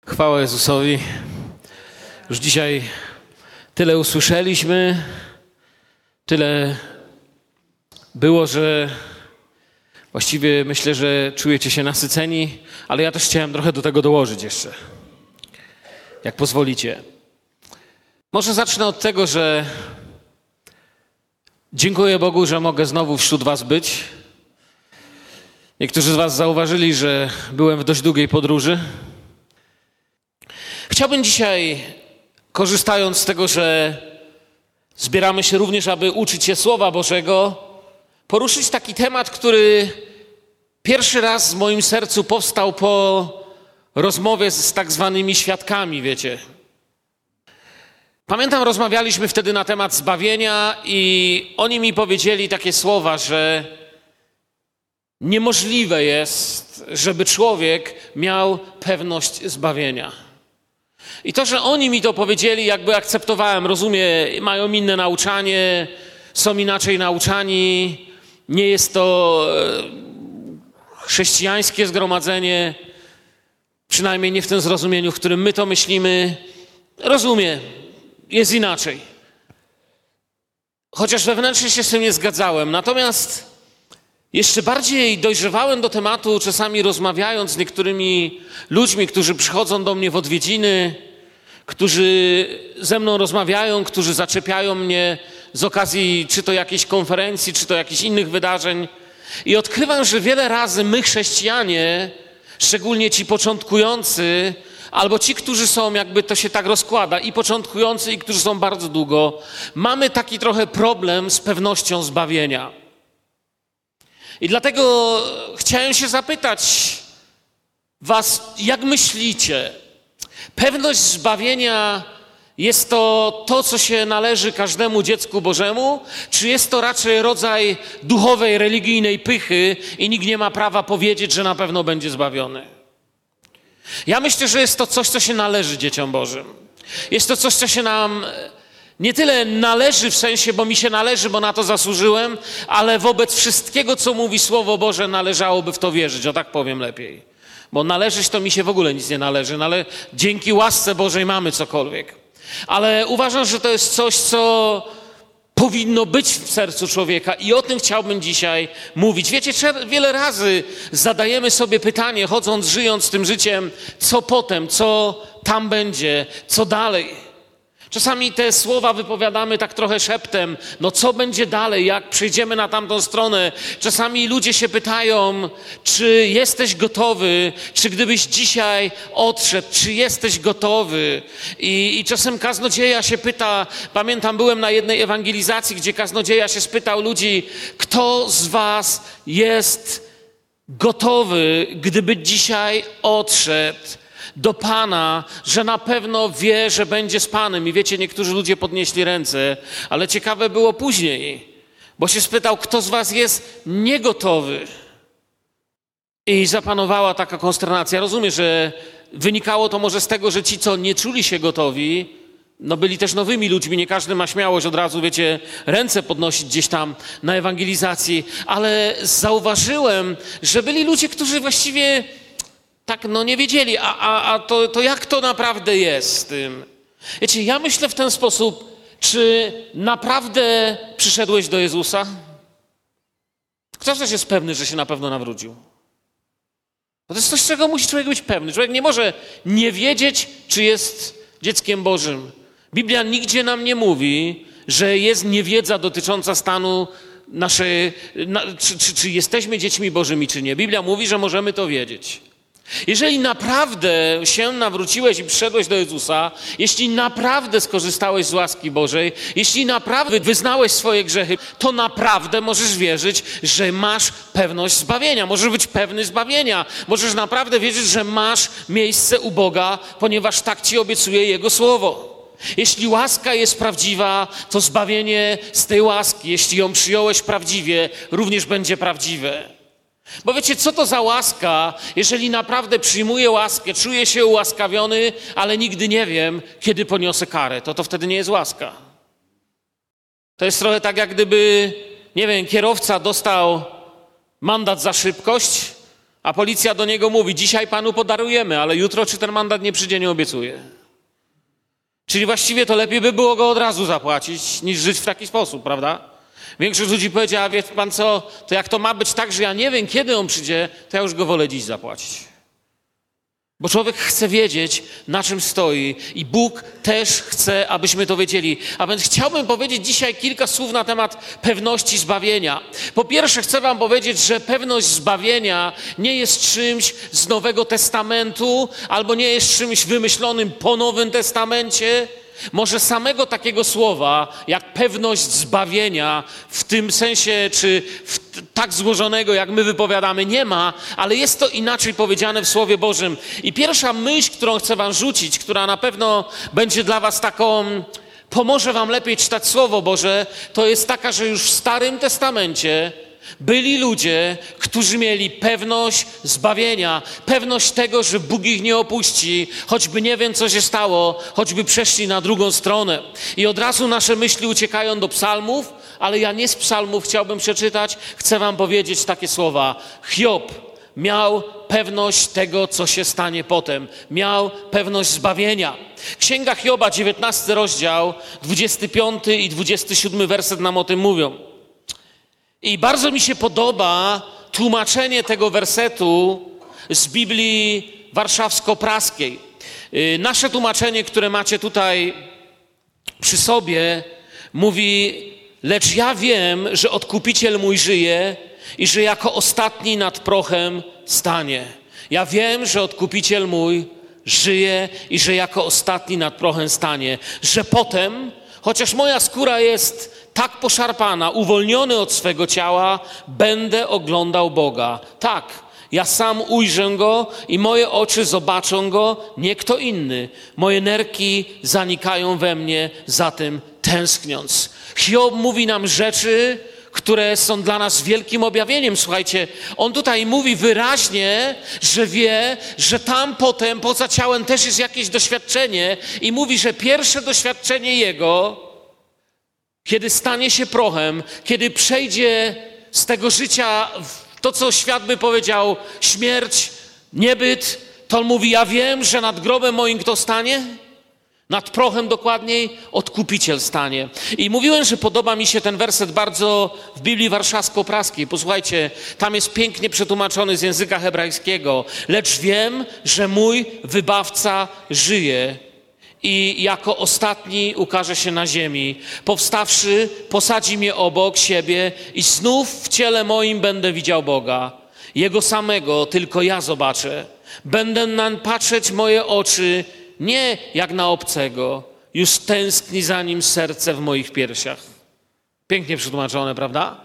Chwała Jezusowi. Już dzisiaj tyle usłyszeliśmy, tyle było, że właściwie myślę, że czujecie się nasyceni, ale ja też chciałem trochę do tego dołożyć jeszcze, jak pozwolicie. Może zacznę od tego, że dziękuję Bogu, że mogę znowu wśród was być. Niektórzy z was zauważyli, że byłem w dość długiej podróży. Chciałbym dzisiaj, korzystając z tego, że zbieramy się również, aby uczyć się Słowa Bożego, poruszyć taki temat, który pierwszy raz w moim sercu powstał po rozmowie z tak zwanymi świadkami, wiecie. Pamiętam, rozmawialiśmy wtedy na temat zbawienia i oni mi powiedzieli takie słowa, że niemożliwe jest, żeby człowiek miał pewność zbawienia. I to, że oni mi to powiedzieli, jakby akceptowałem, rozumiem, mają inne nauczanie, są inaczej nauczani, nie jest to chrześcijańskie zgromadzenie, przynajmniej nie w tym zrozumieniu, w którym my to myślimy. Rozumiem, jest inaczej. Chociaż wewnętrznie się z tym nie zgadzałem. Natomiast jeszcze bardziej dojrzewałem do tematu, czasami rozmawiając z niektórymi ludźmi, którzy przychodzą do mnie w odwiedziny, którzy ze mną rozmawiają, którzy zaczepiają mnie z okazji czy to jakiejś konferencji, czy to jakichś innych wydarzeń. I odkrywam, że wiele razy my, chrześcijanie, szczególnie ci początkujący, albo ci, którzy są, jakby to się tak rozkłada, i początkujący, i którzy są bardzo długo, mamy taki trochę problem z pewnością zbawienia. I dlatego chciałem się zapytać was, jak myślicie? Pewność zbawienia jest to, co się należy każdemu dziecku Bożemu, czy jest to raczej rodzaj duchowej, religijnej pychy i nikt nie ma prawa powiedzieć, że na pewno będzie zbawiony? Ja myślę, że jest to coś, co się należy dzieciom Bożym. Jest to coś, co się nam nie tyle należy w sensie, bo mi się należy, bo na to zasłużyłem, ale wobec wszystkiego, co mówi Słowo Boże, należałoby w to wierzyć, o tak powiem lepiej. Bo należeć to mi się w ogóle nic nie należy, no ale dzięki łasce Bożej mamy cokolwiek. Ale uważam, że to jest coś, co powinno być w sercu człowieka i o tym chciałbym dzisiaj mówić. Wiecie, wiele razy zadajemy sobie pytanie, chodząc, żyjąc tym życiem, co potem, co tam będzie, co dalej. Czasami te słowa wypowiadamy tak trochę szeptem, no co będzie dalej, jak przejdziemy na tamtą stronę. Czasami ludzie się pytają, czy jesteś gotowy, czy gdybyś dzisiaj odszedł, czy jesteś gotowy. I czasem kaznodzieja się pyta, pamiętam, byłem na jednej ewangelizacji, gdzie kaznodzieja się spytał ludzi, kto z was jest gotowy, gdyby dzisiaj odszedł do Pana, że na pewno wie, że będzie z Panem. I wiecie, niektórzy ludzie podnieśli ręce, ale ciekawe było później, bo się spytał, kto z was jest niegotowy. I zapanowała taka konsternacja. Rozumiem, że wynikało to może z tego, że ci, co nie czuli się gotowi, no byli też nowymi ludźmi, nie każdy ma śmiałość od razu, wiecie, ręce podnosić gdzieś tam na ewangelizacji, ale zauważyłem, że byli ludzie, którzy właściwie tak, no nie wiedzieli, to jak to naprawdę jest z tym? Wiecie, ja myślę w ten sposób, czy naprawdę przyszedłeś do Jezusa? Kto też jest pewny, że się na pewno nawrócił? Bo to jest coś, czego musi człowiek być pewny. Człowiek nie może nie wiedzieć, czy jest dzieckiem Bożym. Biblia nigdzie nam nie mówi, że jest niewiedza dotycząca stanu naszej, czy jesteśmy dziećmi Bożymi, czy nie. Biblia mówi, że możemy to wiedzieć. Jeżeli naprawdę się nawróciłeś i przyszedłeś do Jezusa, jeśli naprawdę skorzystałeś z łaski Bożej, jeśli naprawdę wyznałeś swoje grzechy, to naprawdę możesz wierzyć, że masz pewność zbawienia. Możesz być pewny zbawienia. Możesz naprawdę wierzyć, że masz miejsce u Boga, ponieważ tak ci obiecuje Jego Słowo. Jeśli łaska jest prawdziwa, to zbawienie z tej łaski, jeśli ją przyjąłeś prawdziwie, również będzie prawdziwe. Bo wiecie, co to za łaska, jeżeli naprawdę przyjmuję łaskę, czuję się ułaskawiony, ale nigdy nie wiem, kiedy poniosę karę, to wtedy nie jest łaska. To jest trochę tak, jak gdyby, nie wiem, kierowca dostał mandat za szybkość, A policja do niego mówi, dzisiaj panu podarujemy, ale jutro czy ten mandat nie przyjdzie, nie obiecuję. Czyli właściwie to lepiej by było go od razu zapłacić, niż żyć w taki sposób, prawda? Większość ludzi powiedziała, wie pan co, to jak to ma być tak, że ja nie wiem, kiedy on przyjdzie, to ja już go wolę dziś zapłacić. Bo człowiek chce wiedzieć, na czym stoi i Bóg też chce, abyśmy to wiedzieli. A więc chciałbym powiedzieć dzisiaj kilka słów na temat pewności zbawienia. Po pierwsze chcę wam powiedzieć, że pewność zbawienia nie jest czymś z Nowego Testamentu albo nie jest czymś wymyślonym po Nowym Testamencie. Może samego takiego słowa, jak pewność zbawienia, w tym sensie, czy tak złożonego, jak my wypowiadamy, nie ma, ale jest to inaczej powiedziane w Słowie Bożym. I pierwsza myśl, którą chcę wam rzucić, która na pewno będzie dla was taką, pomoże wam lepiej czytać Słowo Boże, to jest taka, że już w Starym Testamencie byli ludzie, którzy mieli pewność zbawienia, pewność tego, że Bóg ich nie opuści, choćby nie wiem, co się stało, choćby przeszli na drugą stronę. I od razu nasze myśli uciekają do psalmów, ale ja nie z psalmów chciałbym przeczytać, chcę wam powiedzieć takie słowa. Hiob miał pewność tego, co się stanie potem. Miał pewność zbawienia. Księga Hioba, 19 rozdział, 25 i 27 werset nam o tym mówią. I bardzo mi się podoba tłumaczenie tego wersetu z Biblii Warszawsko-Praskiej. Nasze tłumaczenie, które macie tutaj przy sobie, mówi: lecz ja wiem, że Odkupiciel mój żyje i że jako ostatni nad prochem stanie. Ja wiem, że Odkupiciel mój żyje i że jako ostatni nad prochem stanie. Że potem, chociaż moja skóra jest tak poszarpana, uwolniony od swego ciała, będę oglądał Boga. Tak, ja sam ujrzę Go i moje oczy zobaczą Go, nie kto inny. Moje nerki zanikają we mnie, za tym tęskniąc. Hiob mówi nam rzeczy, które są dla nas wielkim objawieniem. Słuchajcie, on tutaj mówi wyraźnie, że wie, że tam potem, poza ciałem też jest jakieś doświadczenie i mówi, że pierwsze doświadczenie jego, kiedy stanie się prochem, kiedy przejdzie z tego życia w to, co świat by powiedział, śmierć, niebyt, to on mówi, ja wiem, że nad grobem moim kto stanie? Nad prochem dokładniej Odkupiciel stanie. I mówiłem, że podoba mi się ten werset bardzo w Biblii Warszawsko-Praskiej. Posłuchajcie, tam jest pięknie przetłumaczony z języka hebrajskiego. Lecz wiem, że mój Wybawca żyje i jako ostatni ukaże się na ziemi. Powstawszy, posadzi mnie obok siebie i znów w ciele moim będę widział Boga. Jego samego tylko ja zobaczę. Będę nań patrzeć moje oczy, nie jak na obcego. Już tęskni za nim serce w moich piersiach. Pięknie przetłumaczone, prawda?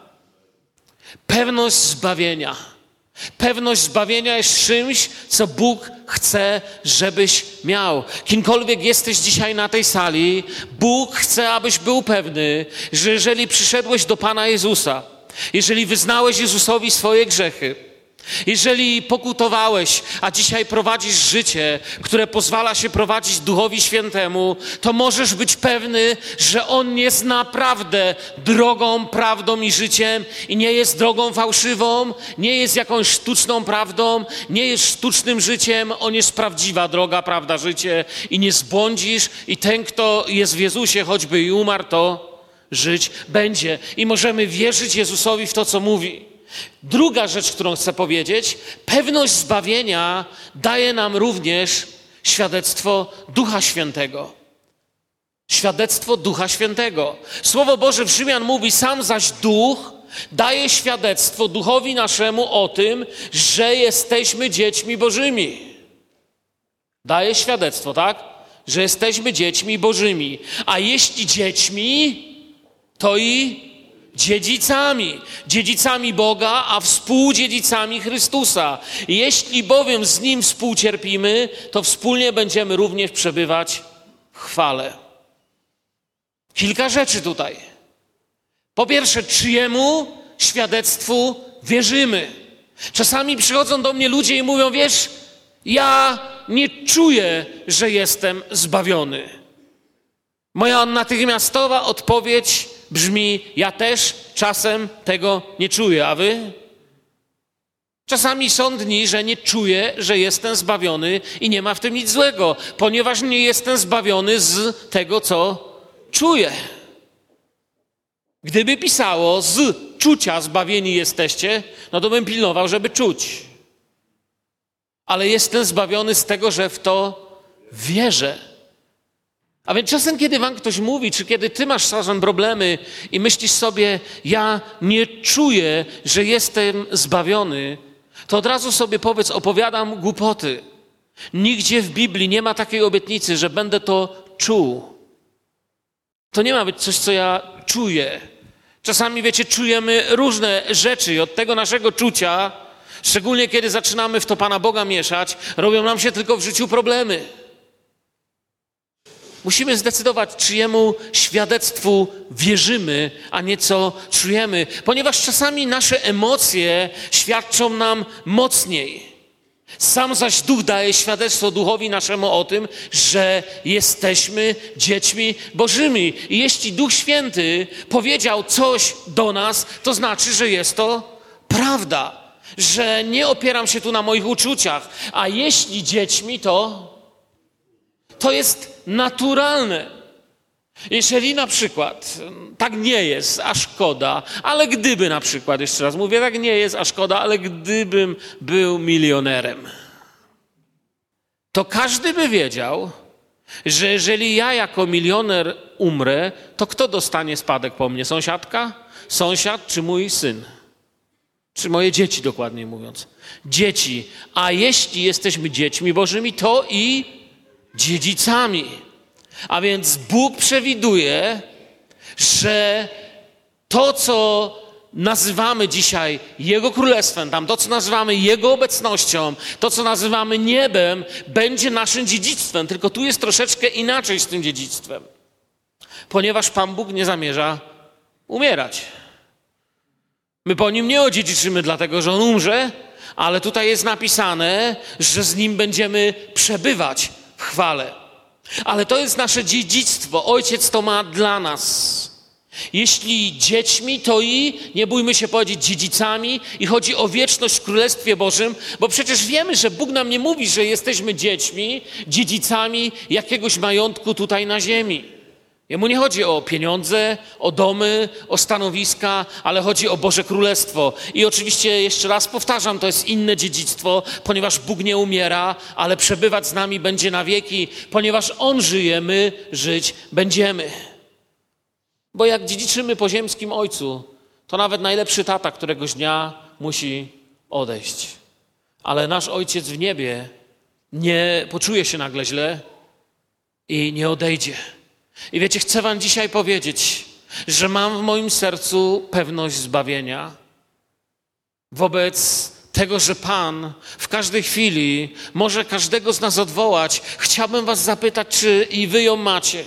Pewność zbawienia. Pewność zbawienia jest czymś, co Bóg chce, żebyś miał. Kimkolwiek jesteś dzisiaj na tej sali, Bóg chce, abyś był pewny, że jeżeli przyszedłeś do Pana Jezusa, jeżeli wyznałeś Jezusowi swoje grzechy, jeżeli pokutowałeś, a dzisiaj prowadzisz życie, które pozwala się prowadzić Duchowi Świętemu, to możesz być pewny, że On jest naprawdę drogą, prawdą i życiem i nie jest drogą fałszywą, nie jest jakąś sztuczną prawdą, nie jest sztucznym życiem. On jest prawdziwa droga, prawda, życie i nie zbłądzisz i ten, kto jest w Jezusie, choćby i umarł, to żyć będzie. I możemy wierzyć Jezusowi w to, co mówi. Druga rzecz, którą chcę powiedzieć, pewność zbawienia daje nam również świadectwo Ducha Świętego. Świadectwo Ducha Świętego. Słowo Boże w Rzymian mówi, sam zaś Duch daje świadectwo Duchowi naszemu o tym, że jesteśmy dziećmi Bożymi. Daje świadectwo, tak? Że jesteśmy dziećmi Bożymi. A jeśli dziećmi, to i dziedzicami. Dziedzicami Boga, a współdziedzicami Chrystusa. Jeśli bowiem z Nim współcierpimy, to wspólnie będziemy również przebywać w chwale. Kilka rzeczy tutaj. Po pierwsze, czyjemu świadectwu wierzymy? Czasami przychodzą do mnie ludzie i mówią, wiesz, ja nie czuję, że jestem zbawiony. Moja natychmiastowa odpowiedź brzmi, ja też czasem tego nie czuję, a wy? Czasami są dni, że nie czuję, że jestem zbawiony i nie ma w tym nic złego, ponieważ nie jestem zbawiony z tego, co czuję. Gdyby pisało z czucia zbawieni jesteście, no to bym pilnował, żeby czuć. Ale jestem zbawiony z tego, że w to wierzę. A więc czasem, kiedy wam ktoś mówi, czy kiedy ty masz czasem problemy i myślisz sobie, ja nie czuję, że jestem zbawiony, to od razu sobie powiedz, opowiadam głupoty. Nigdzie w Biblii nie ma takiej obietnicy, że będę to czuł. To nie ma być coś, co ja czuję. Czasami, wiecie, czujemy różne rzeczy i od tego naszego czucia, szczególnie kiedy zaczynamy w to Pana Boga mieszać, robią nam się tylko w życiu problemy. Musimy zdecydować, czyjemu świadectwu wierzymy, a nie co czujemy, ponieważ czasami nasze emocje świadczą nam mocniej. Sam zaś Duch daje świadectwo duchowi naszemu o tym, że jesteśmy dziećmi Bożymi. I jeśli Duch Święty powiedział coś do nas, to znaczy, że jest to prawda, że nie opieram się tu na moich uczuciach, a jeśli dziećmi, to jest naturalne. Jeżeli na przykład tak nie jest, a szkoda, ale gdyby na przykład, jeszcze raz mówię, tak nie jest, a szkoda, ale gdybym był milionerem, to każdy by wiedział, że jeżeli ja jako milioner umrę, to kto dostanie spadek po mnie? Sąsiadka? Sąsiad czy mój syn? Czy moje dzieci, dokładniej mówiąc. Dzieci. A jeśli jesteśmy dziećmi Bożymi, to i dziedzicami. A więc Bóg przewiduje, że to, co nazywamy dzisiaj Jego Królestwem, to, co nazywamy Jego obecnością, to, co nazywamy niebem, będzie naszym dziedzictwem. Tylko tu jest troszeczkę inaczej z tym dziedzictwem. Ponieważ Pan Bóg nie zamierza umierać. My po Nim nie odziedziczymy dlatego, że On umrze, ale tutaj jest napisane, że z Nim będziemy przebywać w chwale. Ale to jest nasze dziedzictwo. Ojciec to ma dla nas. Jeśli dziećmi, to i, nie bójmy się powiedzieć, dziedzicami i chodzi o wieczność w Królestwie Bożym, bo przecież wiemy, że Bóg nam nie mówi, że jesteśmy dziećmi, dziedzicami jakiegoś majątku tutaj na ziemi. Jemu nie chodzi o pieniądze, o domy, o stanowiska, ale chodzi o Boże Królestwo. I oczywiście, jeszcze raz powtarzam, to jest inne dziedzictwo, ponieważ Bóg nie umiera, ale przebywać z nami będzie na wieki, ponieważ On żyje, my żyć będziemy. Bo jak dziedziczymy po ziemskim ojcu, to nawet najlepszy tata któregoś dnia musi odejść. Ale nasz Ojciec w niebie nie poczuje się nagle źle i nie odejdzie. I wiecie, chcę wam dzisiaj powiedzieć, że mam w moim sercu pewność zbawienia wobec tego, że Pan w każdej chwili może każdego z nas odwołać. Chciałbym was zapytać, czy i wy ją macie.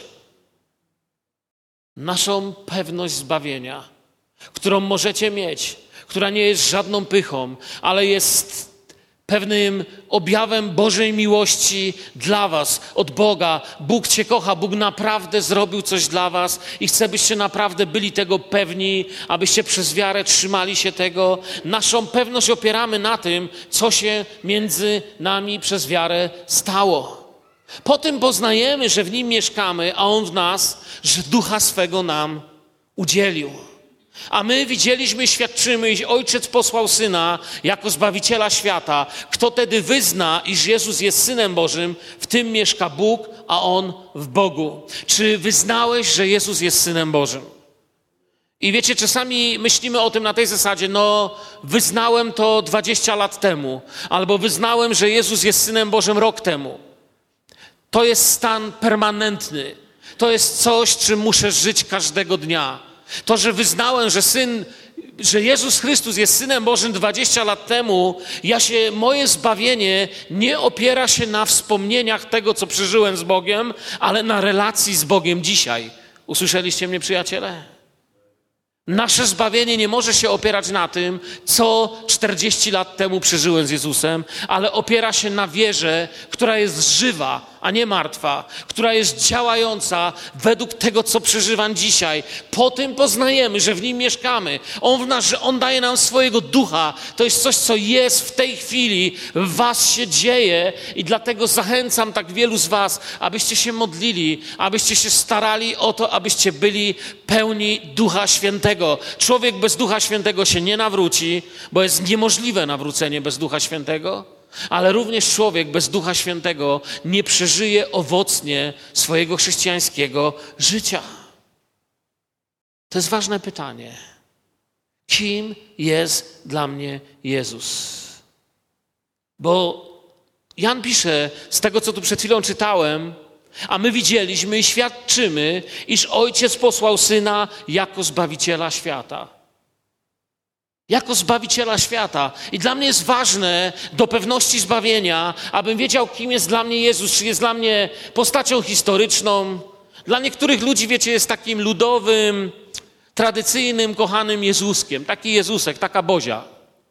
Naszą pewność zbawienia, którą możecie mieć, która nie jest żadną pychą, ale jest pewnym objawem Bożej miłości dla was, od Boga. Bóg cię kocha, Bóg naprawdę zrobił coś dla was i chce, byście naprawdę byli tego pewni, abyście przez wiarę trzymali się tego. Naszą pewność opieramy na tym, co się między nami przez wiarę stało. Po tym poznajemy, że w Nim mieszkamy, a On w nas, że Ducha swego nam udzielił. A my widzieliśmy, świadczymy, iż Ojciec posłał Syna jako Zbawiciela świata. Kto tedy wyzna, iż Jezus jest Synem Bożym, w tym mieszka Bóg, a On w Bogu. Czy wyznałeś, że Jezus jest Synem Bożym? I wiecie, czasami myślimy o tym na tej zasadzie, wyznałem to 20 lat temu, albo wyznałem, że Jezus jest Synem Bożym rok temu. To jest stan permanentny. To jest coś, czym muszę żyć każdego dnia. To, że wyznałem, że Jezus Chrystus jest Synem Bożym 20 lat temu, moje zbawienie nie opiera się na wspomnieniach tego, co przeżyłem z Bogiem, ale na relacji z Bogiem dzisiaj. Usłyszeliście mnie, przyjaciele? Nasze zbawienie nie może się opierać na tym, co 40 lat temu przeżyłem z Jezusem, ale opiera się na wierze, która jest żywa, a nie martwa, która jest działająca według tego, co przeżywam dzisiaj. Po tym poznajemy, że w nim mieszkamy. On daje nam swojego ducha. To jest coś, co jest w tej chwili, w was się dzieje i dlatego zachęcam tak wielu z was, abyście się modlili, abyście się starali o to, abyście byli pełni Ducha Świętego. Człowiek bez Ducha Świętego się nie nawróci, bo jest niemożliwe nawrócenie bez Ducha Świętego. Ale również człowiek bez Ducha Świętego nie przeżyje owocnie swojego chrześcijańskiego życia. To jest ważne pytanie. Kim jest dla mnie Jezus? Bo Jan pisze, z tego co tu przed chwilą czytałem, a my widzieliśmy i świadczymy, iż Ojciec posłał Syna jako Zbawiciela świata. Jako Zbawiciela świata. I dla mnie jest ważne do pewności zbawienia, abym wiedział, kim jest dla mnie Jezus, czy jest dla mnie postacią historyczną. Dla niektórych ludzi, wiecie, jest takim ludowym, tradycyjnym, kochanym Jezuskiem. Taki Jezusek, taka Bozia.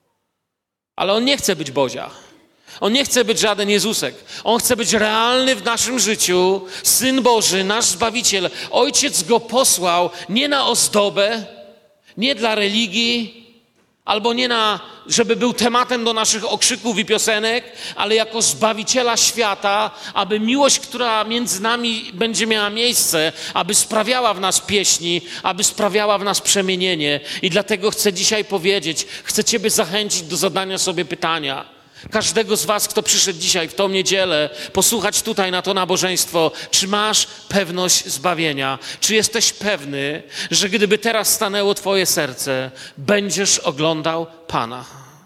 Ale on nie chce być Bozia. On nie chce być żaden Jezusek. On chce być realny w naszym życiu. Syn Boży, nasz Zbawiciel. Ojciec go posłał nie na ozdobę, nie dla religii, albo nie żeby był tematem do naszych okrzyków i piosenek, ale jako Zbawiciela świata, aby miłość, która między nami będzie miała miejsce, aby sprawiała w nas pieśni, aby sprawiała w nas przemienienie. I dlatego chcę dzisiaj powiedzieć, chcę Ciebie zachęcić do zadania sobie pytania. Każdego z was, kto przyszedł dzisiaj w tą niedzielę, posłuchać tutaj na to nabożeństwo, czy masz pewność zbawienia? Czy jesteś pewny, że gdyby teraz stanęło twoje serce, będziesz oglądał Pana?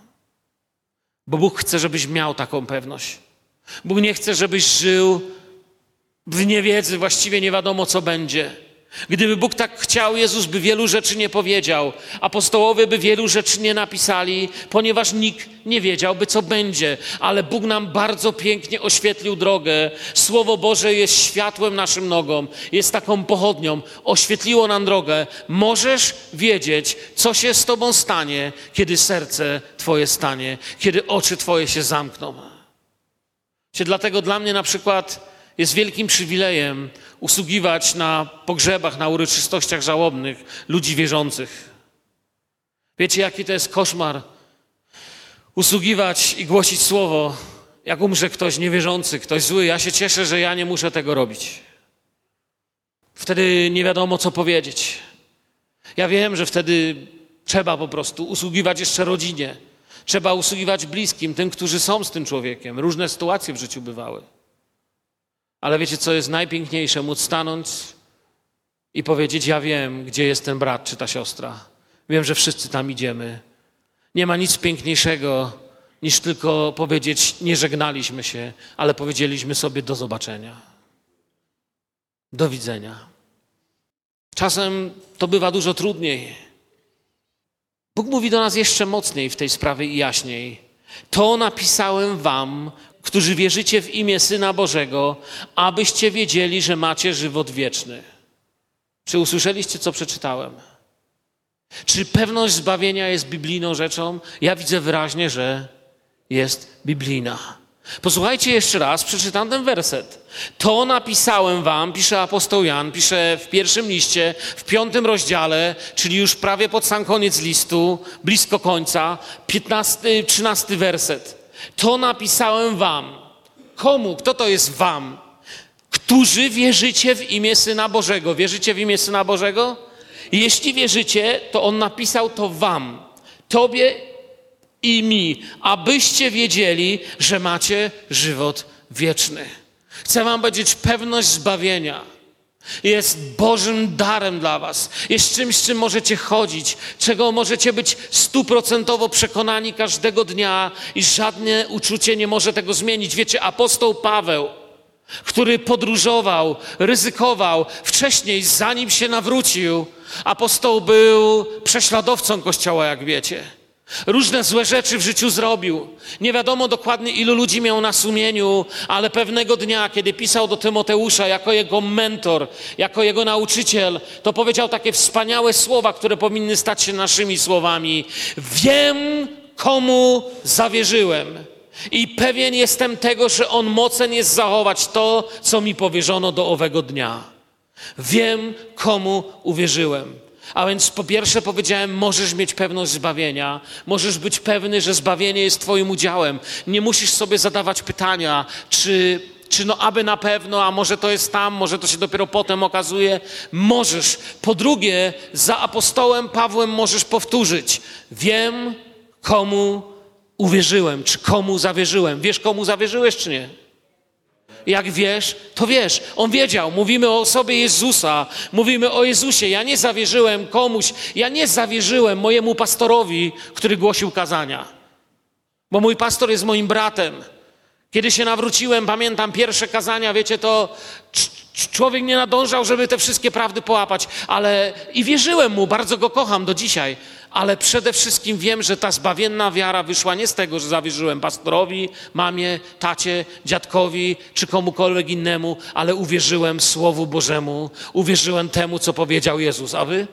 Bo Bóg chce, żebyś miał taką pewność. Bóg nie chce, żebyś żył w niewiedzy, właściwie nie wiadomo co będzie. Gdyby Bóg tak chciał, Jezus by wielu rzeczy nie powiedział, apostołowie by wielu rzeczy nie napisali, ponieważ nikt nie wiedziałby, co będzie. Ale Bóg nam bardzo pięknie oświetlił drogę. Słowo Boże jest światłem naszym nogom, jest taką pochodnią. Oświetliło nam drogę. Możesz wiedzieć, co się z tobą stanie, kiedy serce twoje stanie, kiedy oczy twoje się zamkną. Dlatego dla mnie na przykład jest wielkim przywilejem usługiwać na pogrzebach, na uroczystościach żałobnych ludzi wierzących. Wiecie, jaki to jest koszmar? Usługiwać i głosić słowo, jak umrze ktoś niewierzący, ktoś zły. Ja się cieszę, że ja nie muszę tego robić. Wtedy nie wiadomo, co powiedzieć. Ja wiem, że wtedy trzeba po prostu usługiwać jeszcze rodzinie. Trzeba usługiwać bliskim, tym, którzy są z tym człowiekiem. Różne sytuacje w życiu bywały. Ale wiecie, co jest najpiękniejsze? Móc stanąć i powiedzieć, ja wiem, gdzie jest ten brat czy ta siostra. Wiem, że wszyscy tam idziemy. Nie ma nic piękniejszego, niż tylko powiedzieć, nie żegnaliśmy się, ale powiedzieliśmy sobie do zobaczenia. Do widzenia. Czasem to bywa dużo trudniej. Bóg mówi do nas jeszcze mocniej w tej sprawie i jaśniej. To napisałem wam, którzy wierzycie w imię Syna Bożego, abyście wiedzieli, że macie żywot wieczny. Czy usłyszeliście, co przeczytałem? Czy pewność zbawienia jest biblijną rzeczą? Ja widzę wyraźnie, że jest biblijna. Posłuchajcie jeszcze raz, przeczytam ten werset. To napisałem wam, pisze apostoł Jan, pisze w pierwszym liście, w 5 rozdziale, czyli już prawie pod sam koniec listu, blisko końca, 13 werset. To napisałem wam. Komu? Kto to jest wam? Którzy wierzycie w imię Syna Bożego. Wierzycie w imię Syna Bożego? Jeśli wierzycie, to On napisał to wam. Tobie i mi. Abyście wiedzieli, że macie żywot wieczny. Chcę wam powiedzieć, pewność zbawienia jest Bożym darem dla was. Jest czymś, czym możecie chodzić, czego możecie być 100% przekonani każdego dnia i żadne uczucie nie może tego zmienić. Wiecie, apostoł Paweł, który podróżował, ryzykował wcześniej, zanim się nawrócił, apostoł był prześladowcą Kościoła, jak wiecie. Różne złe rzeczy w życiu zrobił. Nie wiadomo dokładnie, ilu ludzi miał na sumieniu, ale pewnego dnia, kiedy pisał do Tymoteusza jako jego mentor, jako jego nauczyciel, to powiedział takie wspaniałe słowa, które powinny stać się naszymi słowami. Wiem, komu zawierzyłem. I pewien jestem tego, że On mocen jest zachować to, co mi powierzono do owego dnia. Wiem, komu uwierzyłem. A więc po pierwsze powiedziałem, możesz mieć pewność zbawienia. Możesz być pewny, że zbawienie jest twoim udziałem. Nie musisz sobie zadawać pytania, czy aby na pewno, a może to jest tam, może to się dopiero potem okazuje. Możesz. Po drugie, za apostołem Pawłem możesz powtórzyć. Wiem, komu uwierzyłem, czy komu zawierzyłem. Wiesz, komu zawierzyłeś, czy nie? Jak wiesz, to wiesz. On wiedział. Mówimy o osobie Jezusa. Mówimy o Jezusie. Ja nie zawierzyłem komuś. Ja nie zawierzyłem mojemu pastorowi, który głosił kazania. Bo mój pastor jest moim bratem. Kiedy się nawróciłem, pamiętam pierwsze kazania, wiecie, to człowiek nie nadążał, żeby te wszystkie prawdy połapać, ale i wierzyłem mu, bardzo go kocham do dzisiaj, ale przede wszystkim wiem, że ta zbawienna wiara wyszła nie z tego, że zawierzyłem pastorowi, mamie, tacie, dziadkowi czy komukolwiek innemu, ale uwierzyłem Słowu Bożemu, uwierzyłem temu, co powiedział Jezus. A wy?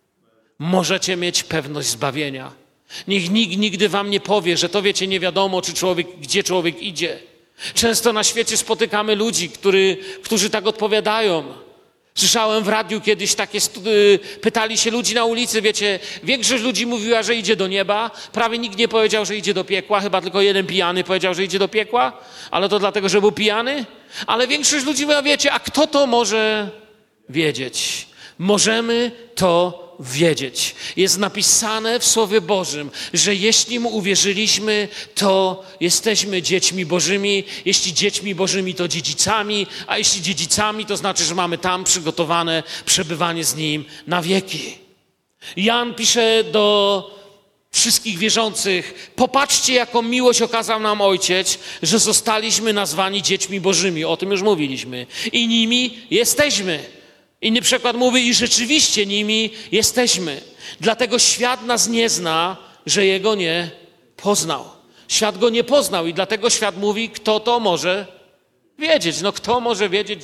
Możecie mieć pewność zbawienia. Niech nikt nigdy wam nie powie, że to wiecie, nie wiadomo, gdzie człowiek idzie. Często na świecie spotykamy ludzi, którzy tak odpowiadają. Słyszałem w radiu kiedyś takie, pytali się ludzi na ulicy, wiecie, większość ludzi mówiła, że idzie do nieba, prawie nikt nie powiedział, że idzie do piekła, chyba tylko jeden pijany powiedział, że idzie do piekła, ale to dlatego, że był pijany. Ale większość ludzi mówiła, wiecie, a kto to może wiedzieć? Możemy to wiedzieć. Jest napisane w Słowie Bożym, że jeśli Mu uwierzyliśmy, to jesteśmy dziećmi Bożymi. Jeśli dziećmi Bożymi, to dziedzicami, a jeśli dziedzicami, to znaczy, że mamy tam przygotowane przebywanie z Nim na wieki. Jan pisze do wszystkich wierzących, popatrzcie, jaką miłość okazał nam Ojciec, że zostaliśmy nazwani dziećmi Bożymi. O tym już mówiliśmy. I nimi jesteśmy. Inny przykład mówi, i rzeczywiście nimi jesteśmy. Dlatego świat nas nie zna, że Jego nie poznał. Świat Go nie poznał i dlatego świat mówi, kto to może wiedzieć. No kto może wiedzieć,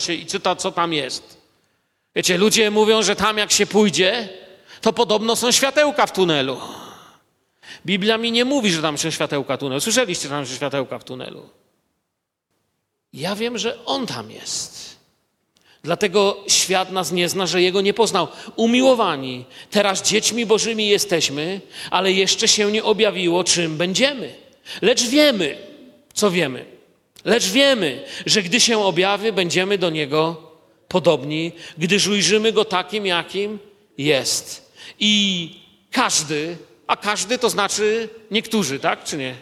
co tam jest. Wiecie, ludzie mówią, że tam jak się pójdzie, to podobno są światełka w tunelu. Biblia mi nie mówi, że tam są światełka w tunelu. Słyszeliście, że tam są światełka w tunelu? Ja wiem, że On tam jest. Dlatego świat nas nie zna, że Jego nie poznał. Umiłowani, teraz dziećmi Bożymi jesteśmy, ale jeszcze się nie objawiło, czym będziemy. Lecz wiemy, co wiemy. Lecz wiemy, że gdy się objawi, będziemy do Niego podobni, gdyż ujrzymy Go takim, jakim jest. I każdy, a każdy to znaczy niektórzy, tak czy nie?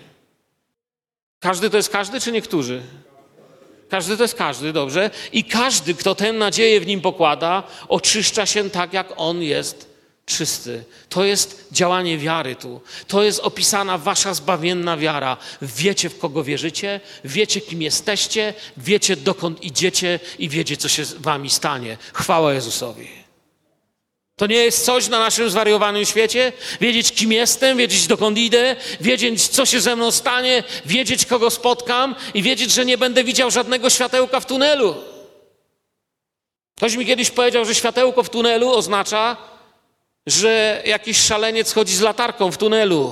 Każdy to jest każdy, czy niektórzy? Każdy to jest każdy, dobrze? I każdy, kto tę nadzieję w Nim pokłada, oczyszcza się tak, jak On jest czysty. To jest działanie wiary tu. To jest opisana wasza zbawienna wiara. Wiecie, w kogo wierzycie, wiecie, kim jesteście, wiecie, dokąd idziecie i wiecie, co się z wami stanie. Chwała Jezusowi. To nie jest coś na naszym zwariowanym świecie? Wiedzieć, kim jestem, wiedzieć, dokąd idę, wiedzieć, co się ze mną stanie, wiedzieć, kogo spotkam i wiedzieć, że nie będę widział żadnego światełka w tunelu. Ktoś mi kiedyś powiedział, że światełko w tunelu oznacza, że jakiś szaleniec chodzi z latarką w tunelu.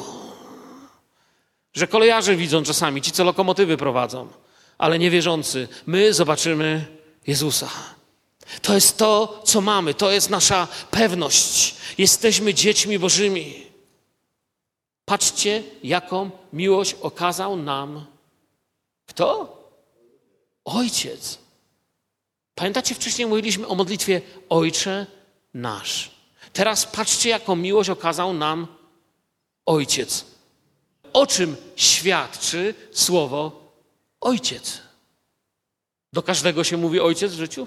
Że kolejarze widzą czasami, ci, co lokomotywy prowadzą, ale niewierzący. My zobaczymy Jezusa. To jest to, co mamy. To jest nasza pewność. Jesteśmy dziećmi Bożymi. Patrzcie, jaką miłość okazał nam. Kto? Ojciec. Pamiętacie, wcześniej mówiliśmy o modlitwie Ojcze nasz. Teraz patrzcie, jaką miłość okazał nam Ojciec. O czym świadczy słowo Ojciec? Do każdego się mówi Ojciec w życiu?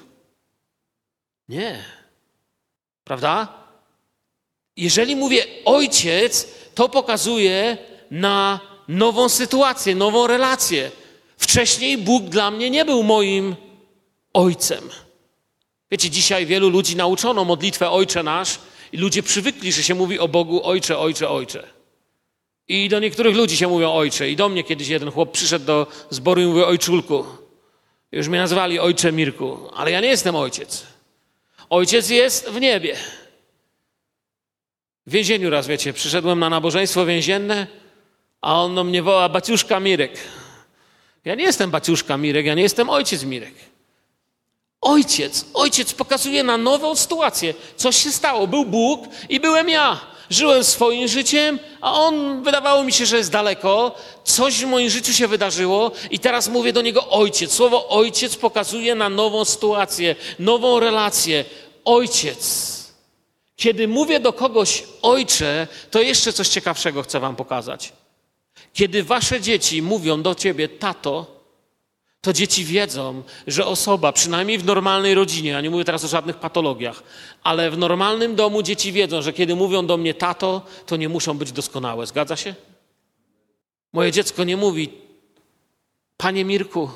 Nie. Prawda? Jeżeli mówię Ojciec, to pokazuje na nową sytuację, nową relację. Wcześniej Bóg dla mnie nie był moim Ojcem. Wiecie, dzisiaj wielu ludzi nauczono modlitwę Ojcze nasz i ludzie przywykli, że się mówi o Bogu Ojcze, Ojcze, Ojcze. I do niektórych ludzi się mówią Ojcze. I do mnie kiedyś jeden chłop przyszedł do zboru i mówił Ojczulku. Już mnie nazwali Ojcze Mirku, ale ja nie jestem Ojciec. Ojciec jest w niebie. W więzieniu raz, wiecie, przyszedłem na nabożeństwo więzienne, A on do mnie woła: baciuszka Mirek. Ja nie jestem baciuszka Mirek, ja nie jestem ojciec Mirek. Ojciec pokazuje na nową sytuację. Coś się stało. Był Bóg i byłem ja. Żyłem swoim życiem, a on, wydawało mi się, że jest daleko. Coś w moim życiu się wydarzyło i teraz mówię do niego ojciec. Słowo ojciec pokazuje na nową sytuację, nową relację. Ojciec. Kiedy mówię do kogoś ojcze, to jeszcze coś ciekawszego chcę wam pokazać. Kiedy wasze dzieci mówią do ciebie tato, to dzieci wiedzą, że osoba, przynajmniej w normalnej rodzinie, ja nie mówię teraz o żadnych patologiach, ale w normalnym domu dzieci wiedzą, że kiedy mówią do mnie tato, to nie muszą być doskonałe. Zgadza się? Moje dziecko nie mówi: Panie Mirku,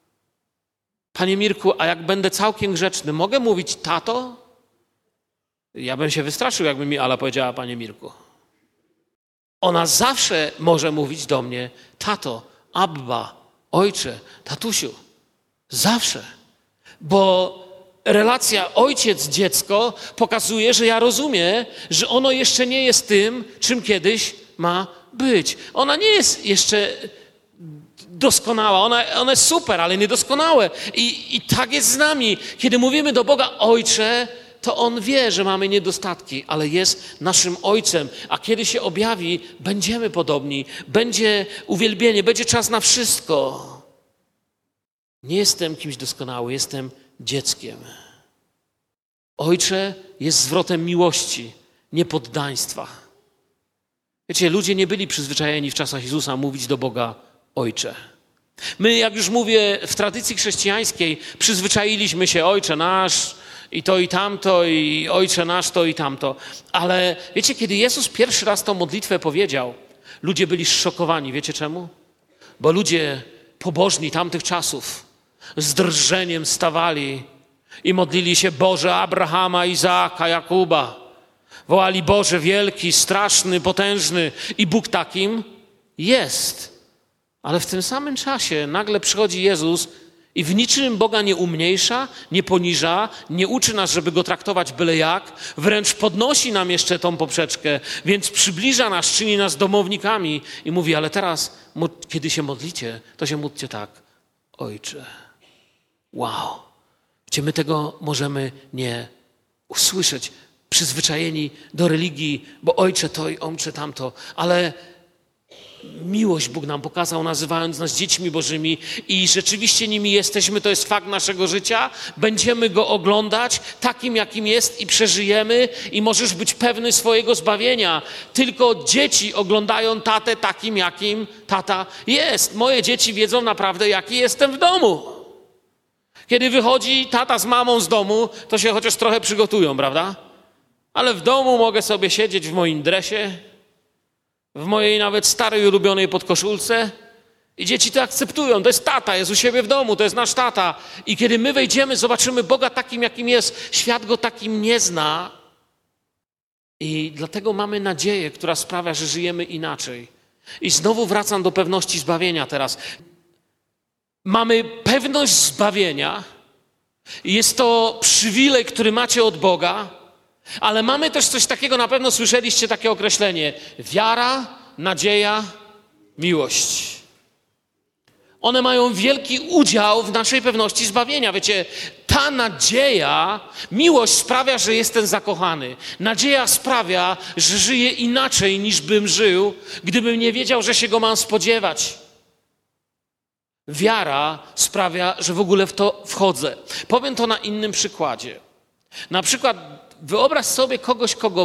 a jak będę całkiem grzeczny, mogę mówić tato? Ja bym się wystraszył, jakby mi Ala powiedziała: Panie Mirku. Ona zawsze może mówić do mnie tato, Abba, ojcze, tatusiu. Zawsze. Bo relacja ojciec-dziecko pokazuje, że ja rozumiem, że ono jeszcze nie jest tym, czym kiedyś ma być. Ona nie jest jeszcze doskonała. Ona jest super, ale niedoskonałe. I tak jest z nami. Kiedy mówimy do Boga ojcze, to On wie, że mamy niedostatki, ale jest naszym Ojcem. A kiedy się objawi, będziemy podobni, będzie uwielbienie, będzie czas na wszystko. Nie jestem kimś doskonałym, jestem dzieckiem. Ojcze jest zwrotem miłości, nie poddaństwa. Wiecie, ludzie nie byli przyzwyczajeni w czasach Jezusa mówić do Boga Ojcze. My, jak już mówię, w tradycji chrześcijańskiej przyzwyczailiśmy się Ojcze nasz, i to i tamto, i Ojcze nasz to i tamto. Ale wiecie, kiedy Jezus pierwszy raz tą modlitwę powiedział, ludzie byli zszokowani. Wiecie czemu? Bo ludzie pobożni tamtych czasów z drżeniem stawali i modlili się: Boże Abrahama, Izaaka, Jakuba. Wołali: Boże wielki, straszny, potężny. I Bóg takim jest. Ale w tym samym czasie nagle przychodzi Jezus i w niczym Boga nie umniejsza, nie poniża, nie uczy nas, żeby Go traktować byle jak, wręcz podnosi nam jeszcze tą poprzeczkę, więc przybliża nas, czyni nas domownikami i mówi: ale teraz, kiedy się modlicie, to się módlcie tak: Ojcze. Wow. Gdzie my tego możemy nie usłyszeć, przyzwyczajeni do religii, bo Ojcze to i Ojcze tamto, ale miłość Bóg nam pokazał, nazywając nas dziećmi Bożymi i rzeczywiście nimi jesteśmy, to jest fakt naszego życia. Będziemy Go oglądać takim, jakim jest i przeżyjemy i możesz być pewny swojego zbawienia. Tylko dzieci oglądają tatę takim, jakim tata jest. Moje dzieci wiedzą naprawdę, jaki jestem w domu. Kiedy wychodzi tata z mamą z domu, to się chociaż trochę przygotują, prawda? Ale w domu mogę sobie siedzieć w moim dresie, w mojej nawet starej, ulubionej podkoszulce i dzieci to akceptują. To jest tata, jest u siebie w domu, to jest nasz tata. I kiedy my wejdziemy, zobaczymy Boga takim, jakim jest. Świat Go takim nie zna. I dlatego mamy nadzieję, która sprawia, że żyjemy inaczej. I znowu wracam do pewności zbawienia teraz. Mamy pewność zbawienia. Jest to przywilej, który macie od Boga. Ale mamy też coś takiego, na pewno słyszeliście takie określenie: wiara, nadzieja, miłość. One mają wielki udział w naszej pewności zbawienia. Wiecie, ta nadzieja, miłość sprawia, że jestem zakochany. Nadzieja sprawia, że żyję inaczej niż bym żył, gdybym nie wiedział, że się Go mam spodziewać. Wiara sprawia, że w ogóle w to wchodzę. Powiem to na innym przykładzie. Na przykład wyobraź sobie kogoś, kogo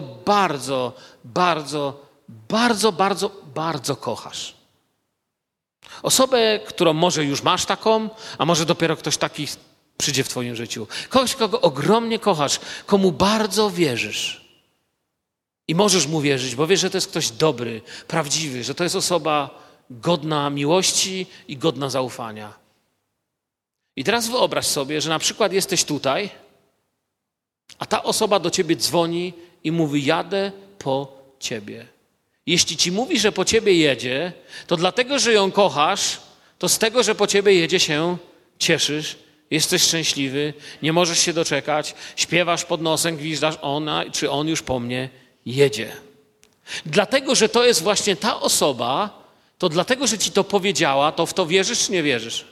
bardzo kochasz. Osobę, którą może już masz taką, a może dopiero ktoś taki przyjdzie w twoim życiu. Kogoś, kogo ogromnie kochasz, komu bardzo wierzysz. I możesz mu wierzyć, bo wiesz, że to jest ktoś dobry, prawdziwy, że to jest osoba godna miłości i godna zaufania. I teraz wyobraź sobie, że na przykład jesteś tutaj, a ta osoba do ciebie dzwoni i mówi: jadę po ciebie. Jeśli ci mówi, że po ciebie jedzie, to dlatego, że ją kochasz, to z tego, że po ciebie jedzie, się cieszysz, jesteś szczęśliwy, nie możesz się doczekać, śpiewasz pod nosem, gwizdasz: ona czy on już po mnie jedzie. Dlatego, że to jest właśnie ta osoba, to dlatego, że ci to powiedziała, to w to wierzysz czy nie wierzysz?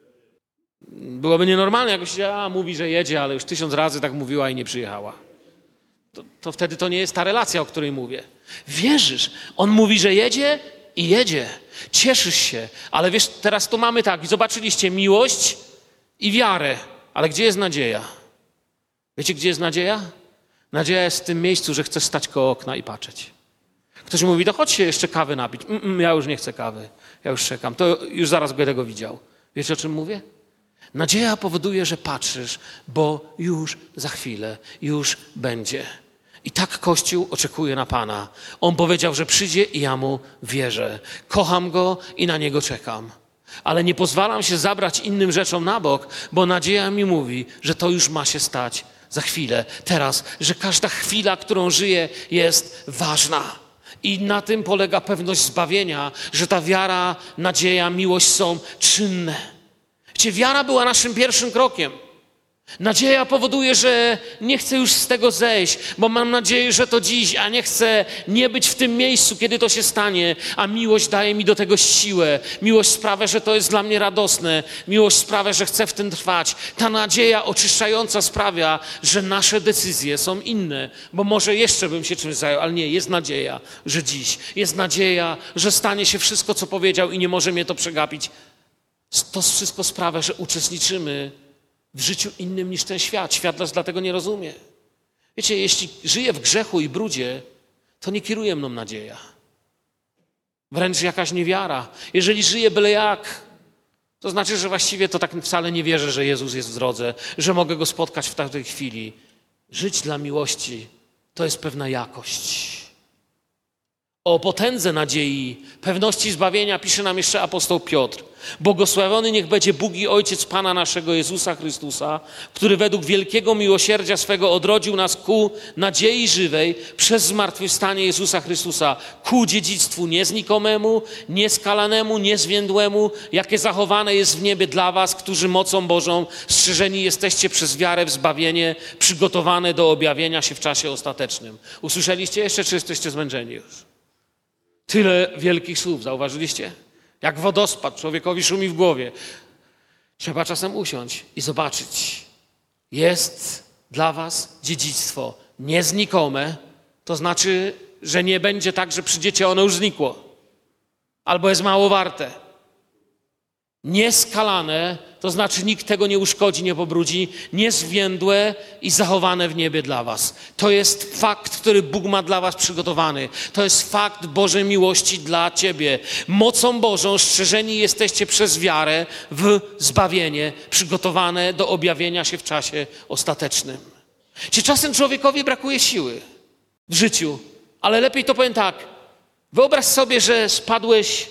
Byłoby nienormalne, jakbyś mówi, że jedzie, ale już 1000 razy tak mówiła i nie przyjechała. To wtedy to nie jest ta relacja, o której mówię. Wierzysz. On mówi, że jedzie i jedzie. Cieszysz się. Ale wiesz, teraz tu mamy tak. Zobaczyliście miłość i wiarę. Ale gdzie jest nadzieja? Wiecie, gdzie jest nadzieja? Nadzieja jest w tym miejscu, że chcesz stać koło okna i patrzeć. Ktoś mówi, to chodź się jeszcze kawy napić. Ja już nie chcę kawy. Ja już czekam. To już zaraz będę tego widział. Wiecie, o czym mówię? Nadzieja powoduje, że patrzysz, bo już za chwilę, już będzie. I tak Kościół oczekuje na Pana. On powiedział, że przyjdzie i ja Mu wierzę. Kocham Go i na Niego czekam. Ale nie pozwalam się zabrać innym rzeczom na bok, bo nadzieja mi mówi, że to już ma się stać za chwilę, teraz, że każda chwila, którą żyję, jest ważna. I na tym polega pewność zbawienia, że ta wiara, nadzieja, miłość są czynne. Wiecie, wiara była naszym pierwszym krokiem. Nadzieja powoduje, że nie chcę już z tego zejść, bo mam nadzieję, że to dziś, a nie chcę nie być w tym miejscu, kiedy to się stanie, a miłość daje mi do tego siłę. Miłość sprawia, że to jest dla mnie radosne. Miłość sprawia, że chcę w tym trwać. Ta nadzieja oczyszczająca sprawia, że nasze decyzje są inne, bo może jeszcze bym się czymś zajął, ale nie, jest nadzieja, że dziś. Jest nadzieja, że stanie się wszystko, co powiedział i nie może mnie to przegapić. To wszystko sprawia, że uczestniczymy w życiu innym niż ten świat. Świat nas dlatego nie rozumie. Wiecie, jeśli żyję w grzechu i brudzie, to nie kieruje mną nadzieja. Wręcz jakaś niewiara. Jeżeli żyję byle jak, to znaczy, że właściwie to tak wcale nie wierzę, że Jezus jest w drodze, że mogę Go spotkać w tej chwili. Żyć dla miłości to jest pewna jakość. O potędze nadziei, pewności zbawienia pisze nam jeszcze apostoł Piotr. Błogosławiony niech będzie Bóg i Ojciec Pana naszego Jezusa Chrystusa, który według wielkiego miłosierdzia swego odrodził nas ku nadziei żywej przez zmartwychwstanie Jezusa Chrystusa, ku dziedzictwu nieznikomemu, nieskalanemu, niezwiędłemu, jakie zachowane jest w niebie dla was, którzy mocą Bożą strzeżeni jesteście przez wiarę w zbawienie, przygotowane do objawienia się w czasie ostatecznym. Usłyszeliście jeszcze, czy jesteście zmęczeni już? Tyle wielkich słów, zauważyliście? Jak wodospad, człowiekowi szumi w głowie. Trzeba czasem usiąść i zobaczyć. Jest dla was dziedzictwo nieznikome, to znaczy, że nie będzie tak, że przyjdziecie, ono już znikło. Albo jest mało warte. Nieskalane, to znaczy nikt tego nie uszkodzi, nie pobrudzi. Niezwiędłe i zachowane w niebie dla was. To jest fakt, który Bóg ma dla was przygotowany. To jest fakt Bożej miłości dla ciebie. Mocą Bożą strzeżeni jesteście przez wiarę w zbawienie, przygotowane do objawienia się w czasie ostatecznym. Czy czasem człowiekowi brakuje siły w życiu? Ale lepiej to powiem tak. Wyobraź sobie, że spadłeś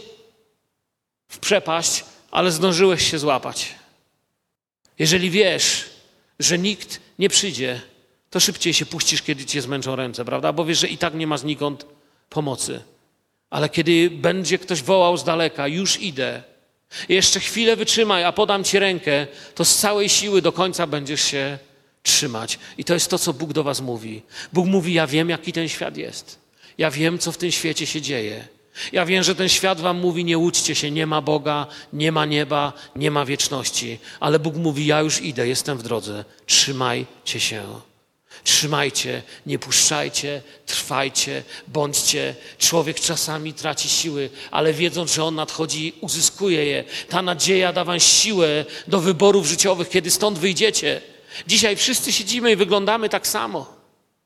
w przepaść, ale zdążyłeś się złapać. Jeżeli wiesz, że nikt nie przyjdzie, to szybciej się puścisz, kiedy cię zmęczą ręce, prawda? Bo wiesz, że i tak nie ma znikąd pomocy. Ale kiedy będzie ktoś wołał z daleka, już idę, jeszcze chwilę wytrzymaj, a podam ci rękę, to z całej siły do końca będziesz się trzymać. I to jest to, co Bóg do was mówi. Bóg mówi, ja wiem, jaki ten świat jest. Ja wiem, co w tym świecie się dzieje. Ja wiem, że ten świat wam mówi, nie łudźcie się, nie ma Boga, nie ma nieba, nie ma wieczności. Ale Bóg mówi, ja już idę, jestem w drodze. Trzymajcie się. Trzymajcie, nie puszczajcie, trwajcie, bądźcie. Człowiek czasami traci siły, ale wiedząc, że on nadchodzi, uzyskuje je. Ta nadzieja da wam siłę do wyborów życiowych, kiedy stąd wyjdziecie. Dzisiaj wszyscy siedzimy i wyglądamy tak samo.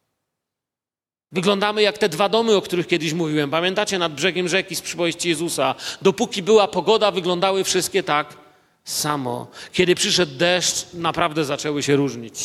Wyglądamy jak te 2 domy, o których kiedyś mówiłem. Pamiętacie, nad brzegiem rzeki z przypowieści Jezusa? Dopóki była pogoda, wyglądały wszystkie tak samo. Kiedy przyszedł deszcz, naprawdę zaczęły się różnić.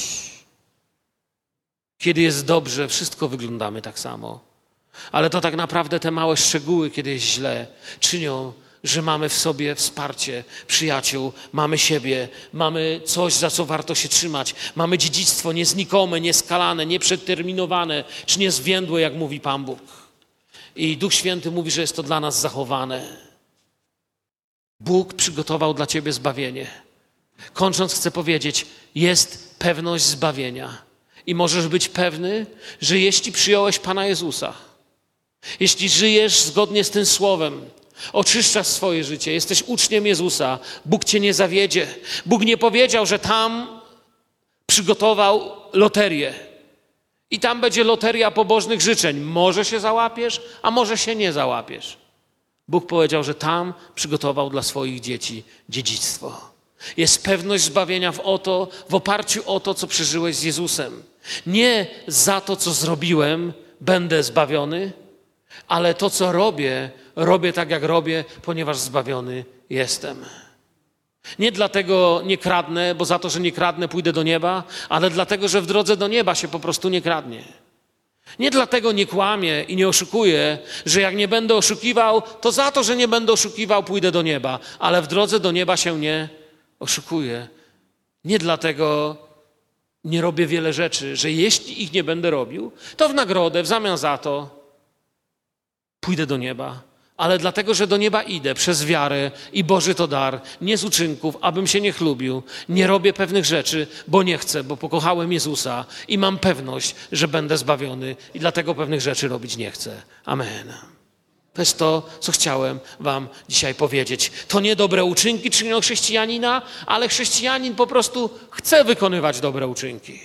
Kiedy jest dobrze, wszystko wyglądamy tak samo. Ale to tak naprawdę te małe szczegóły, kiedy jest źle, czynią, że mamy w sobie wsparcie przyjaciół, mamy siebie, mamy coś, za co warto się trzymać. Mamy dziedzictwo nieznikome, nieskalane, nieprzeterminowane, czy niezwiędłe, jak mówi Pan Bóg. I Duch Święty mówi, że jest to dla nas zachowane. Bóg przygotował dla ciebie zbawienie. Kończąc chcę powiedzieć, jest pewność zbawienia. I możesz być pewny, że jeśli przyjąłeś Pana Jezusa, jeśli żyjesz zgodnie z tym Słowem, Oczyszczasz swoje życie, jesteś uczniem Jezusa. Bóg cię nie zawiedzie. Bóg nie powiedział, że tam przygotował loterię. I tam będzie loteria pobożnych życzeń. Może się załapiesz, a może się nie załapiesz. Bóg powiedział, że tam przygotował dla swoich dzieci dziedzictwo. Jest pewność zbawienia w oparciu o to, co przeżyłeś z Jezusem. Nie za to, co zrobiłem, będę zbawiony, ale to, co robię, robię tak, jak robię, ponieważ zbawiony jestem. Nie dlatego nie kradnę, bo za to, że nie kradnę, pójdę do nieba, ale dlatego, że w drodze do nieba się po prostu nie kradnie. Nie dlatego nie kłamię i nie oszukuję, że jak nie będę oszukiwał, to za to, że nie będę oszukiwał, pójdę do nieba, ale w drodze do nieba się nie oszukuję. Nie dlatego nie robię wiele rzeczy, że jeśli ich nie będę robił, to w nagrodę, w zamian za to pójdę do nieba. Ale dlatego, że do nieba idę przez wiarę i Boży to dar, nie z uczynków, abym się nie chlubił. Nie robię pewnych rzeczy, bo nie chcę, bo pokochałem Jezusa i mam pewność, że będę zbawiony i dlatego pewnych rzeczy robić nie chcę. Amen. To jest to, co chciałem wam dzisiaj powiedzieć. To nie dobre uczynki czynią chrześcijanina, ale chrześcijanin po prostu chce wykonywać dobre uczynki.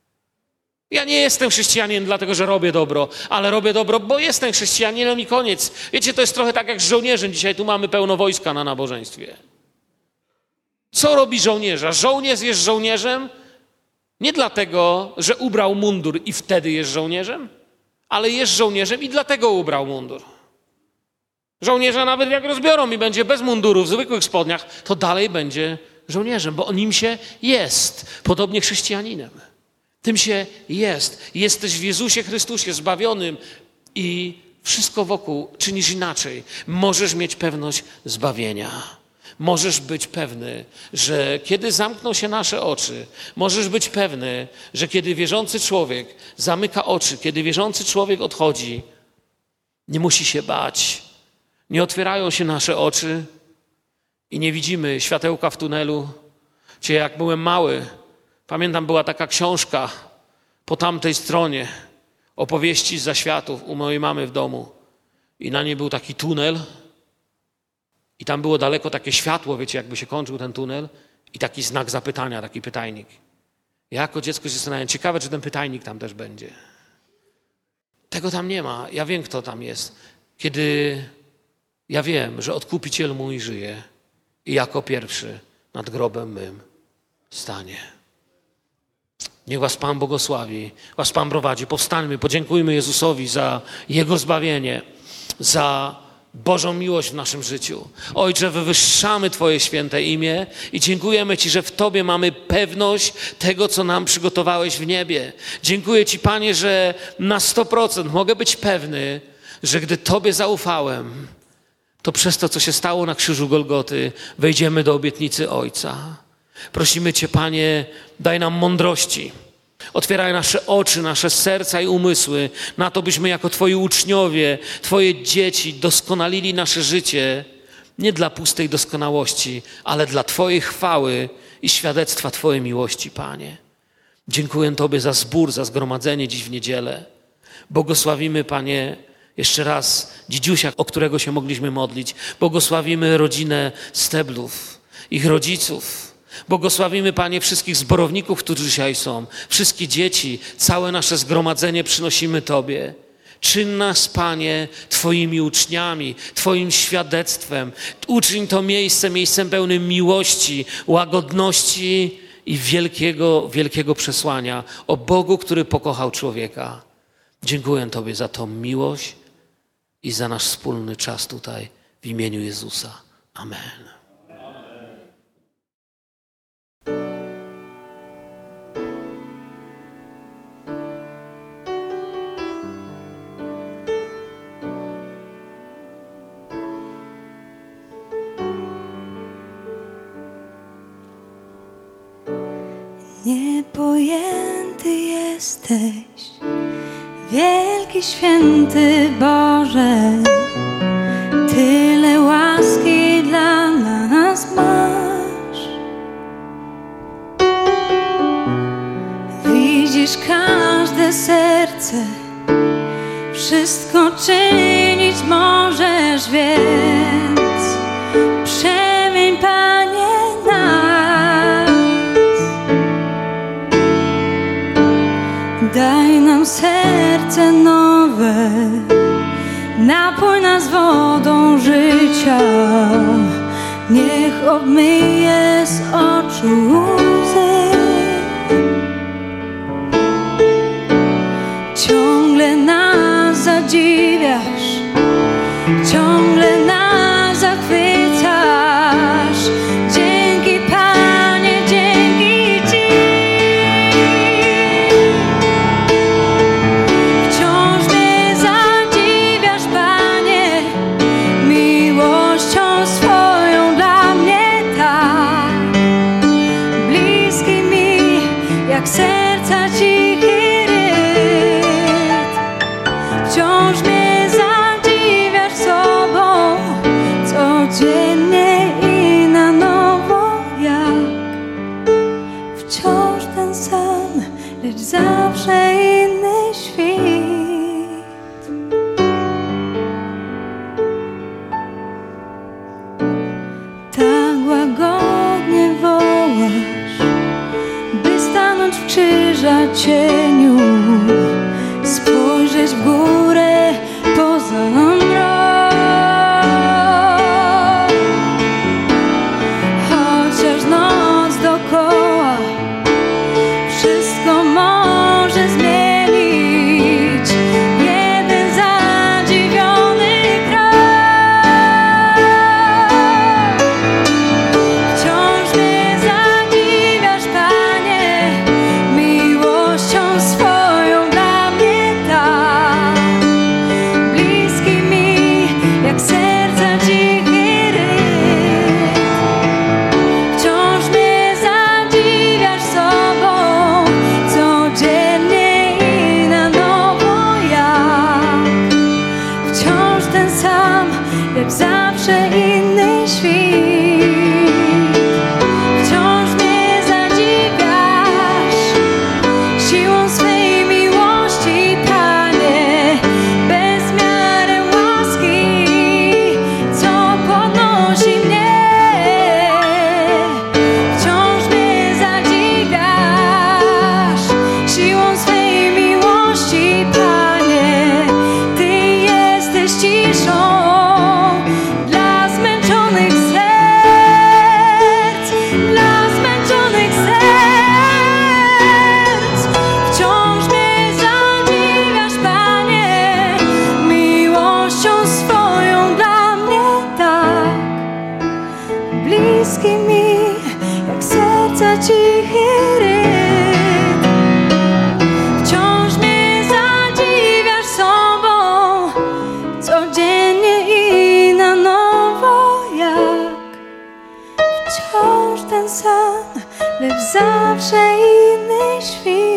Ja nie jestem chrześcijaninem dlatego, że robię dobro, ale robię dobro, bo jestem chrześcijaninem i koniec. Wiecie, to jest trochę tak jak z żołnierzem. Dzisiaj tu mamy pełno wojska na nabożeństwie. Co robi żołnierza? Żołnierz jest żołnierzem nie dlatego, że ubrał mundur i wtedy jest żołnierzem, ale jest żołnierzem i dlatego ubrał mundur. Żołnierza nawet jak rozbiorą i będzie bez munduru, w zwykłych spodniach, to dalej będzie żołnierzem, bo nim się jest. Podobnie chrześcijaninem. Tym się jest. Jesteś w Jezusie Chrystusie zbawionym i wszystko wokół czynisz inaczej. Możesz mieć pewność zbawienia. Możesz być pewny, że kiedy zamkną się nasze oczy, możesz być pewny, że kiedy wierzący człowiek zamyka oczy, kiedy wierzący człowiek odchodzi, nie musi się bać. Nie otwierają się nasze oczy i nie widzimy światełka w tunelu. Cię jak byłem mały, pamiętam, była taka książka po tamtej stronie, opowieści z zaświatów u mojej mamy w domu. I na niej był taki tunel i tam było daleko takie światło, wiecie, jakby się kończył ten tunel i taki znak zapytania, taki pytajnik. Ja jako dziecko się zastanawiałem, ciekawe, czy ten pytajnik tam też będzie. Tego tam nie ma. Ja wiem, kto tam jest. Kiedy ja wiem, że Odkupiciel mój żyje i jako pierwszy nad grobem mym stanie. Niech was Pan błogosławi, was Pan prowadzi. Powstańmy, podziękujmy Jezusowi za Jego zbawienie, za Bożą miłość w naszym życiu. Ojcze, wywyższamy Twoje święte imię i dziękujemy Ci, że w Tobie mamy pewność tego, co nam przygotowałeś w niebie. Dziękuję Ci, Panie, że na 100% mogę być pewny, że gdy Tobie zaufałem, to przez to, co się stało na krzyżu Golgoty, wejdziemy do obietnicy Ojca. Prosimy Cię, Panie, daj nam mądrości. Otwieraj nasze oczy, nasze serca i umysły na to, byśmy jako Twoi uczniowie, Twoje dzieci doskonalili nasze życie nie dla pustej doskonałości, ale dla Twojej chwały i świadectwa Twojej miłości, Panie. Dziękuję Tobie za zbór, za zgromadzenie dziś w niedzielę. Błogosławimy, Panie, jeszcze raz dzidziusia, o którego się mogliśmy modlić. Błogosławimy rodzinę Steblów, ich rodziców. Błogosławimy, Panie, wszystkich zborowników, którzy dzisiaj są. Wszystkie dzieci, całe nasze zgromadzenie przynosimy Tobie. Czyń nas, Panie, Twoimi uczniami, Twoim świadectwem. Uczyń to miejscem pełnym miłości, łagodności i wielkiego przesłania o Bogu, który pokochał człowieka. Dziękuję Tobie za tą miłość i za nasz wspólny czas tutaj w imieniu Jezusa. Amen. Niepojęty jesteś, wielki, święty Boże, tyle łaski dla nas masz. Widzisz każde serce, wszystko czynisz przemienić możesz, więc przemień, Panie, nas. Daj nam serce nowe, napój nas wodą życia, niech obmyje z oczu łzy. Ciągle nas zadziwiasz, ciągle nas zachwycasz. Dzięki, Panie, dzięki Ci. Wciąż mnie zadziwiasz, Panie, miłością swoją dla mnie tak. Bliski mi jak serca cichy rytm. Wciąż mnie zadziwiasz sobą, codziennie i na nowo jak. Wciąż ten sam, lecz zawsze inny świt. Tak łagodnie wołasz, by stanąć w krzyża cieniu, spojrzeć w górę poza mrok. Chociaż noc dokoła wszystko może zmienić, jeden zadziwiony krok. Wciąż mnie zadziwiasz, Panie, miłością swoją dla mnie tak. Bliski mi jak serca cichy rytm. Wciąż mnie zadziwiasz sobą, codziennie i na nowo jak. Wciąż ten sam, lecz zawsze inny świt. Wciąż mnie zadziwiasz siłą swej miłości, Panie, bezmiarem łaski, co podnosi mnie. Wciąż mnie zadziwiasz siłą swej miłości, Panie. Ty jesteś ciszą dla zmęczonych serc, dla zmęczonych serc. Wciąż mnie zadziwiasz, Panie, miłością swoją dla mnie tak. Bliski mi jak serca cichy rytm. Wciąż mnie zadziwiasz sobą, codziennie i na nowo jak. Wciąż ten sam, lecz zawsze inny świt.